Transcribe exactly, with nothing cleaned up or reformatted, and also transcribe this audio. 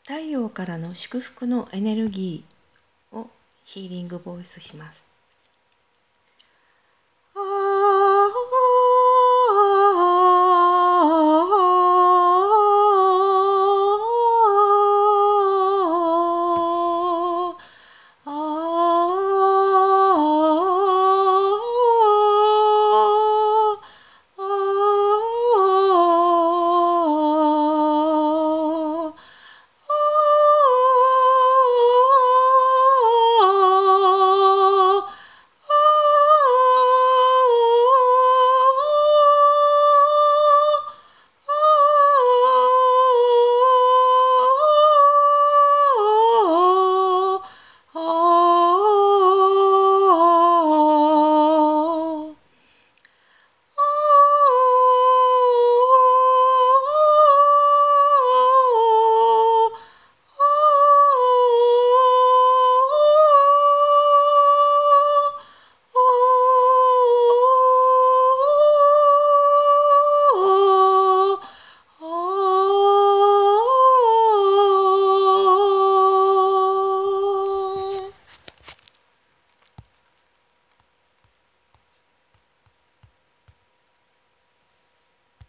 太陽からの祝福のエネルギーをヒーリングボイスします。